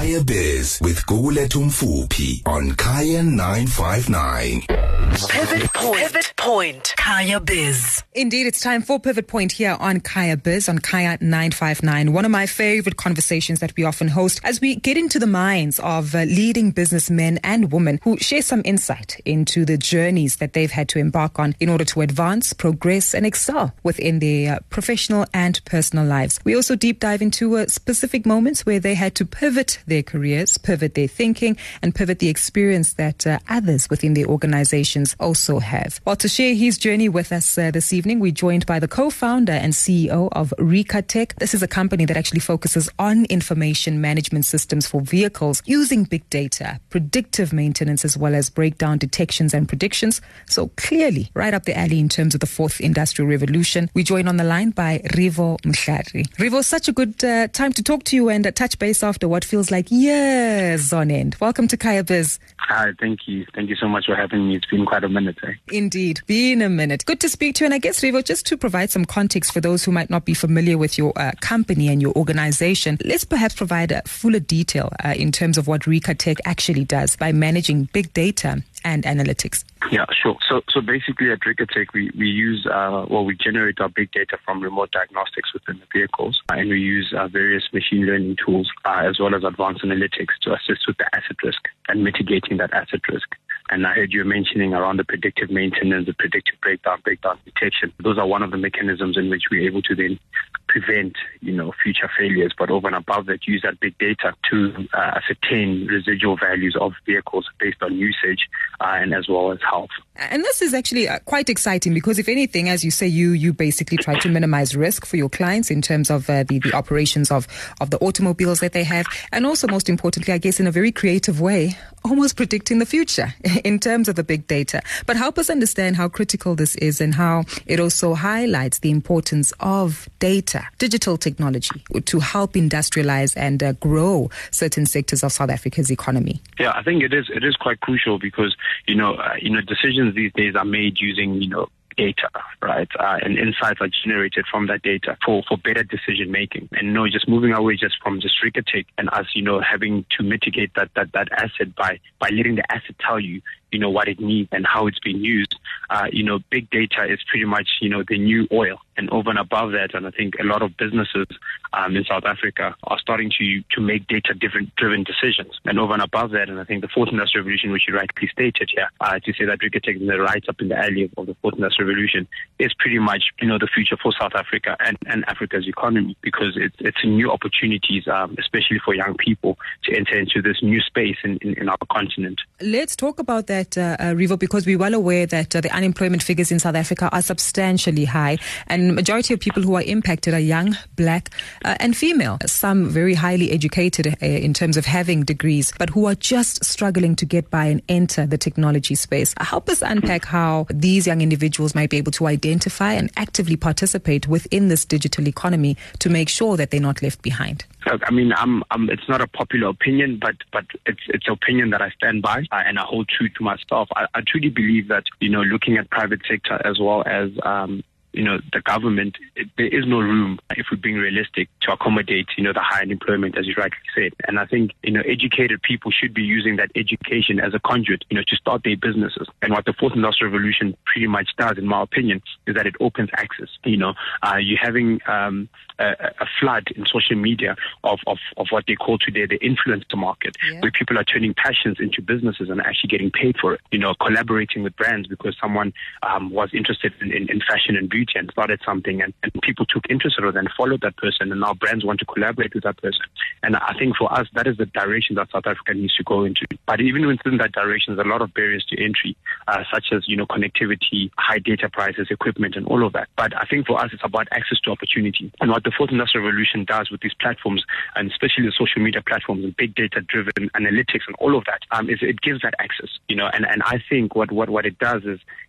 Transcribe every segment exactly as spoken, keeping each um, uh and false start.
Kaya Biz with Gugulethu Mfuphi on Kaya nine five nine. Pivot Point. Pivot Point. Kaya Biz. Indeed, it's time for Pivot Point here on Kaya Biz on Kaya nine five nine. One of my favorite conversations that we often host as we get into the minds of uh, leading businessmen and women who share some insight into the journeys that they've had to embark on in order to advance, progress, and excel within their uh, professional and personal lives. We also deep dive into uh, specific moments where they had to pivot their careers, pivot their thinking, and pivot the experience that uh, others within their organizations also have. Well, to share his journey with us uh, this evening, we're joined by the co-founder and C E O of RikaTech. This is a company that actually focuses on information management systems for vehicles using big data, predictive maintenance, as well as breakdown detections and predictions. So clearly, right up the alley in terms of the fourth industrial revolution. We join on the line by Rivo Mhlari. Rivo, such a good uh, time to talk to you and uh, touch base after what feels like years on end. Welcome to Kaya Biz. Hi, thank you. Thank you so much for having me. It's been quite a minute. Eh? Indeed, been a minute. Good to speak to you. And I guess, Rivo, just to provide some context for those who might not be familiar with your uh, company and your organization, let's perhaps provide a fuller detail uh, in terms of what RikaTech actually does by managing big data and analytics. Yeah, sure. So so basically at RikaTech, we, we use, uh, well, we generate our big data from remote diagnostics within the vehicles, uh, and we use uh, various machine learning tools uh, as well as advanced analytics to assist with the asset risk and mitigating that asset risk. And I heard you mentioning around the predictive maintenance, the predictive breakdown, breakdown detection. Those are one of the mechanisms in which we're able to then prevent, you know, future failures. But over and above that, use that big data to uh, ascertain residual values of vehicles based on usage uh, and as well as health. And this is actually uh, quite exciting because, if anything, as you say, you you basically try to minimize risk for your clients in terms of uh, the, the operations of, of the automobiles that they have. And also, most importantly, I guess, in a very creative way, almost predicting the future in terms of the big data. But help us understand how critical this is and how it also highlights the importance of data, digital technology, to help industrialize and uh, grow certain sectors of South Africa's economy. Yeah, I think it is it is quite crucial because, you know, uh, you know, decisions these days are made using, you know, data, right? Uh, and insights are generated from that data for, for better decision making. And, you know, just moving away just from just RikaTech and us, you know, having to mitigate that, that, that asset by, by letting the asset tell you, you know, what it needs and how it's being used. Uh, you know, big data is pretty much, you know, the new oil. And over and above that, and I think a lot of businesses um, in South Africa are starting to to make data-driven decisions. And over and above that, and I think the fourth industrial revolution, which you rightly stated here, uh, to say that RikaTech is right up in the alley of the fourth industrial revolution, is pretty much, you know, the future for South Africa and, and Africa's economy, because it's it's new opportunities, um, especially for young people, to enter into this new space in, in, in our continent. Let's talk about that, uh, uh, Rivo, because we're well aware that uh, the unemployment figures in South Africa are substantially high, and the majority of people who are impacted are young, black, uh, and female. Some very highly educated uh, in terms of having degrees, but who are just struggling to get by and enter the technology space. Help us unpack how these young individuals might be able to identify and actively participate within this digital economy to make sure that they're not left behind. I mean, I'm, I'm, it's not a popular opinion, but but it's it's an opinion that I stand by uh, and I hold true to myself. I, I truly believe that, you know, looking at private sector as well as um, you know, the government, it, there is no room, if we're being realistic, to accommodate, you know, the high unemployment, as you rightly said. And I think, you know, educated people should be using that education as a conduit, you know, to start their businesses. And what the fourth industrial revolution pretty much does, in my opinion, is that it opens access. You know, uh, you're having um, a, a flood in social media of, of, of what they call today the influencer market, yeah. where people are turning passions into businesses and actually getting paid for it, you know, collaborating with brands because someone um, was interested in, in, in fashion and beauty and started something, and, and people took interest in it and followed that person, and now brands want to collaborate with that person. And I think for us, that is the direction that South Africa needs to go into. But even within that direction, there's a lot of barriers to entry, uh, such as, you know, connectivity, high data prices, equipment, and all of that. But I think for us, it's about access to opportunity. And what the fourth industrial revolution does with these platforms, and especially the social media platforms and big data-driven analytics and all of that, um, is it gives that access, you know. And, and I think what, what, what it does is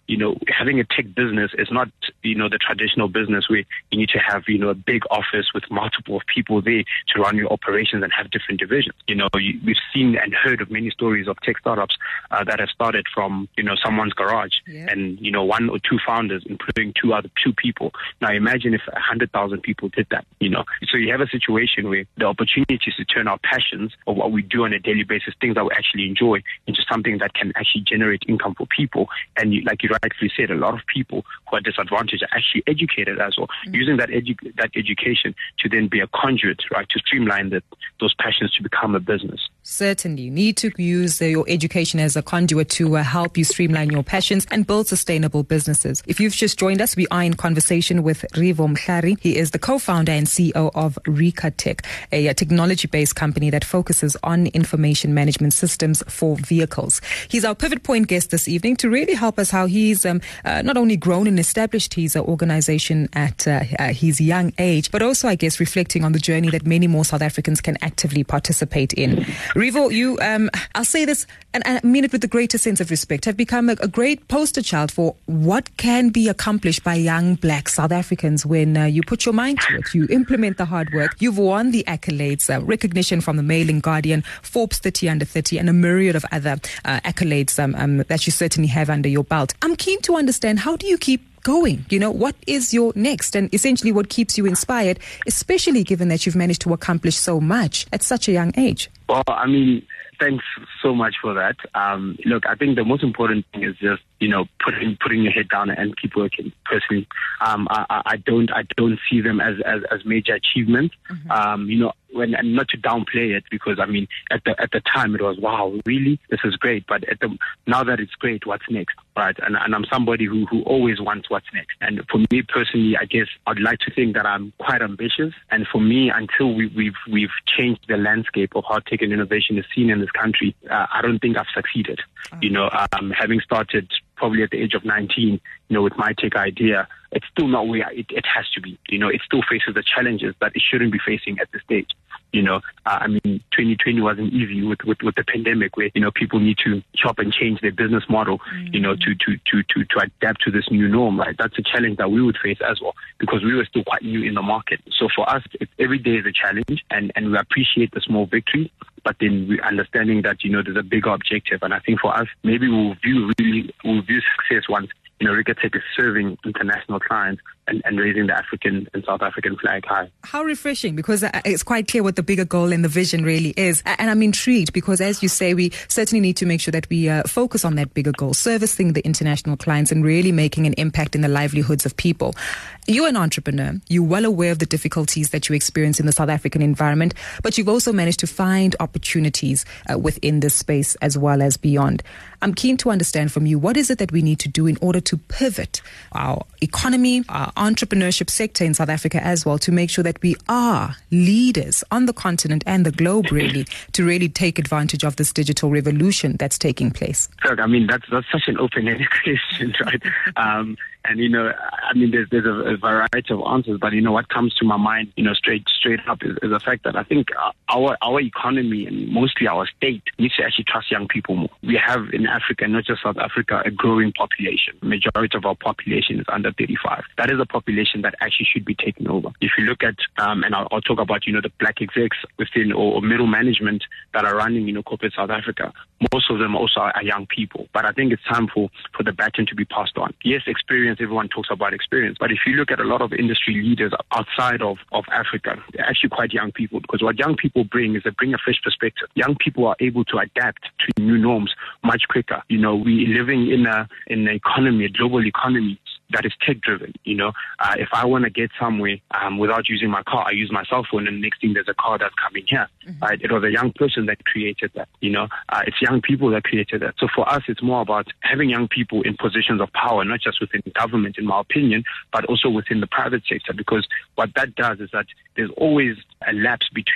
you know, having a tech business is not, you know, the traditional business where you need to have, you know, a big office with multiple people there to run your operations and have different divisions. You know, you, we've seen and heard of many stories of tech startups uh, that have started from, you know, someone's garage yeah. and, you know, one or two founders employing two other two people. Now imagine if a hundred thousand people did that, you know. So you have a situation where the opportunity is to turn our passions or what we do on a daily basis, things that we actually enjoy, into something that can actually generate income for people. And you, like you rightfully said, a lot of people who are disadvantaged are actually educated as well, mm-hmm. using that edu- that education to then be a conduit, right, to streamline the, those passions to become a business. Certainly. You need to use uh, your education as a conduit to uh, help you streamline your passions and build sustainable businesses. If you've just joined us, we are in conversation with Rivo Mhlari. He is the co-founder and C E O of Rika Tech, a, a technology-based company that focuses on information management systems for vehicles. He's our pivot point guest this evening to really help us how he's um, uh, not only grown and established his uh, organization at uh, uh, his young age, but also, I guess, reflecting on the journey that many more South Africans can actively participate in. Rivo, you, um, I'll say this, and I mean it with the greatest sense of respect, have become a, a great poster child for what can be accomplished by young black South Africans when uh, you put your mind to it. You implement the hard work. You've won the accolades, uh, recognition from the Mail and Guardian, Forbes thirty under thirty, and a myriad of other uh, accolades um, um, that you certainly have under your belt. I'm keen to understand, how do you keep going? You know, what is your next and essentially what keeps you inspired, especially given that you've managed to accomplish so much at such a young age? Well, I mean, thanks so much for that. Um, look, I think the most important thing is just, you know, putting putting your head down and keep working. Personally, um, I, I don't I don't see them as as, as major achievements. Mm-hmm. Um, you know, when and not to downplay it, because I mean, at the at the time it was, wow, really, this is great. But at the now that it's great, what's next, right? And and I'm somebody who who always wants what's next. And for me personally, I guess I'd like to think that I'm quite ambitious. And for me, until we, we've we've changed the landscape of how tech and innovation is seen in this country, uh, I don't think I've succeeded. Oh. You know, um, having started probably at the age of nineteen, you know, with my tech idea, it's still not where it, it has to be. You know, it still faces the challenges that it shouldn't be facing at this stage. You know, uh, I mean, twenty twenty wasn't easy with, with, with the pandemic, where, you know, people need to chop and change their business model, mm-hmm. you know, to, to, to, to, to adapt to this new norm, right? That's a challenge that we would face as well, because we were still quite new in the market. So for us, it, every day is a challenge, and, and we appreciate the small victory, but then we understanding that, you know, there's a bigger objective. And I think for us, maybe we'll view really, we'll view success once, you know, Rika Tech is serving international clients and, and raising the African and South African flag high. How refreshing, because it's quite clear what the bigger goal and the vision really is. And I'm intrigued because, as you say, we certainly need to make sure that we uh, focus on that bigger goal, servicing the international clients and really making an impact in the livelihoods of people. You're an entrepreneur. You're well aware of the difficulties that you experience in the South African environment, but you've also managed to find opportunities uh, within this space as well as beyond. I'm keen to understand from you, what is it that we need to do in order to pivot our economy, our entrepreneurship sector in South Africa as well, to make sure that we are leaders on the continent and the globe, really, to really take advantage of this digital revolution that's taking place? Look, I mean, that's that's such an open-ended question, right? um, and, you know, I mean, there's, there's a, a variety of answers, but, you know, what comes to my mind, you know, straight straight up is, is the fact that I think our our economy and mostly our state needs to actually trust young people more. We have in Africa, not just South Africa, a growing population. The majority of our population is under thirty-five. That is a population that actually should be taken over. If you look at, um, and I'll, I'll talk about, you know, the black execs within or, or middle management that are running, you know, corporate South Africa, most of them also are, are young people. But I think it's time for, for the baton to be passed on. Yes, experience, everyone talks about experience. But if you look at a lot of industry leaders outside of, of Africa, they're actually quite young people, because what young people bring is they bring a fresh perspective. Young people are able to adapt to new norms much quicker. You know, we're living in a in an economy, a global economy that is tech driven. You know, uh, if I want to get somewhere um, without using my car, I use my cell phone, and the next thing there's a car that's coming here. Mm-hmm. Right? It was a young person that created that. You know, uh, it's young people that created that. So for us, it's more about having young people in positions of power, not just within government, in my opinion, but also within the private sector, because what that does is that there's always a lapse between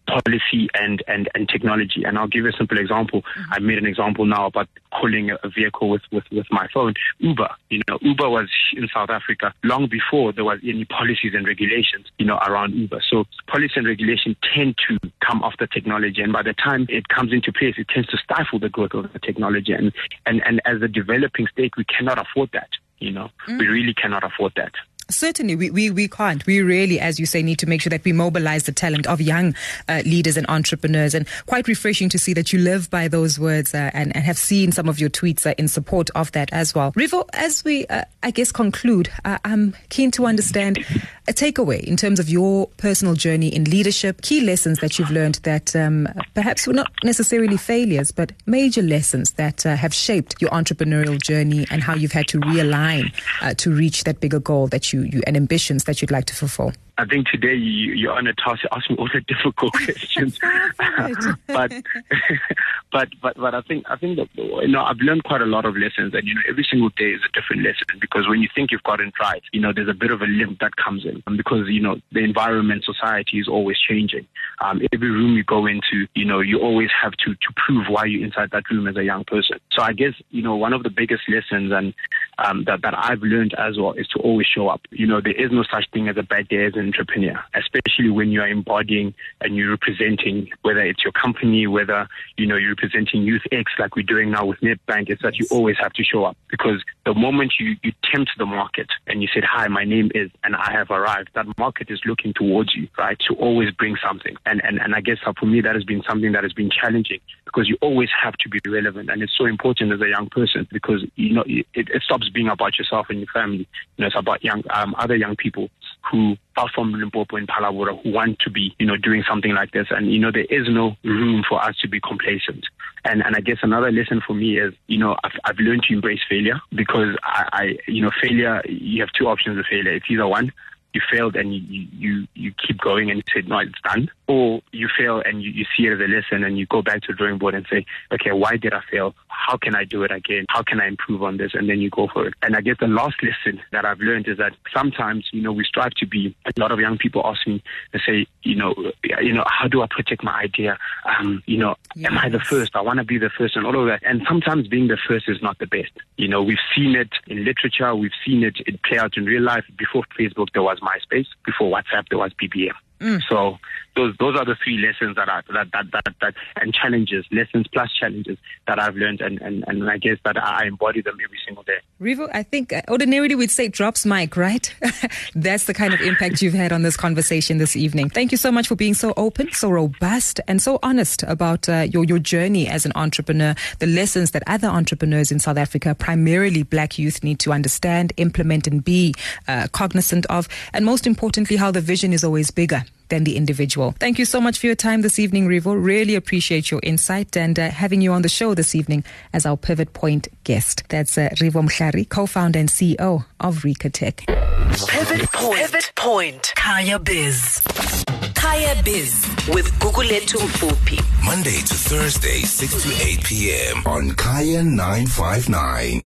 policy and, and, and technology. And I'll give you a simple example. Mm-hmm. I made an example now about calling a vehicle with, with, with my phone. Uber, you know, Uber was in South Africa long before there was any policies and regulations, you know, around Uber. So policy and regulation tend to come after technology. And by the time it comes into place, it tends to stifle the growth of the technology. And, and, and as a developing state, we cannot afford that. You know, mm. we really cannot afford that. Certainly, we, we, we can't. We really, as you say, need to make sure that we mobilize the talent of young uh, leaders and entrepreneurs. And quite refreshing to see that you live by those words uh, and, and have seen some of your tweets uh, in support of that as well. Rivo, as we, uh, I guess, conclude, uh, I'm keen to understand a takeaway in terms of your personal journey in leadership, key lessons that you've learned that um, perhaps were not necessarily failures, but major lessons that uh, have shaped your entrepreneurial journey and how you've had to realign uh, to reach that bigger goal that you You, and ambitions that you'd like to fulfill. I think today you, you're on a task to ask me all the difficult questions. but, but, but, but I think, I think that, you know, I've learned quite a lot of lessons, and, you know, every single day is a different lesson, because when you think you've gotten it right, you know, there's a bit of a limp that comes in, because, you know, the environment, society is always changing. Um, every room you go into, you know, you always have to, to prove why you're inside that room as a young person. So I guess, you know, one of the biggest lessons and um, that, that I've learned as well is to always show up. You know, there is no such thing as a bad day as an entrepreneur, especially when you are embodying and you're representing, whether it's your company, whether, you know, you're representing Youth X like we're doing now with Nedbank, is that you always have to show up, because the moment you, you tempt the market and you said, hi, my name is, and I have arrived, that market is looking towards you, right, to always bring something. And, and, and I guess for me, that has been something that has been challenging, because you always have to be relevant. And it's so important as a young person, because, you know, it, it stops being about yourself and your family. You know, it's about young, um, other young people who are from Limpopo and Palabora who want to be, you know, doing something like this. And, you know, there is no room for us to be complacent. And and I guess another lesson for me is, you know, I've, I've learned to embrace failure, because I, I, you know, failure, you have two options of failure. It's either one, you failed and you, you, you keep going and you say, no, it's done. Or you fail and you, you see it as a lesson and you go back to the drawing board and say, okay, why did I fail? How can I do it again? How can I improve on this? And then you go for it. And I guess the last lesson that I've learned is that sometimes, you know, we strive to be, a lot of young people ask me to say, you know, you know, how do I protect my idea? Um, you know, yes. Am I the first? I want to be the first and all of that. And sometimes being the first is not the best. You know, we've seen it in literature. We've seen it, it play out in real life. Before Facebook, there was MySpace. Before WhatsApp, there was B B M. Mm. So those those are the three lessons that I that that that, that and challenges, lessons plus challenges that I've learned, and, and, and I guess that I embody them every single day. Rivo, I think uh, ordinarily we'd say drops mic, right? That's the kind of impact you've had on this conversation this evening. Thank you so much for being so open, so robust, and so honest about uh, your your journey as an entrepreneur, the lessons that other entrepreneurs in South Africa, primarily black youth, need to understand, implement, and be uh, cognizant of, and most importantly, how the vision is always bigger than the individual. Thank you so much for your time this evening, Rivo. Really appreciate your insight and uh, having you on the show this evening as our Pivot Point guest. That's uh, Rivo Mhlari, co-founder and C E O of Rika Tech. Pivot Point. Pivot Point. Kaya Biz. Kaya Biz with Gugulethu Mfuphi. Monday to Thursday, six to eight p.m. on Kaya nine five nine.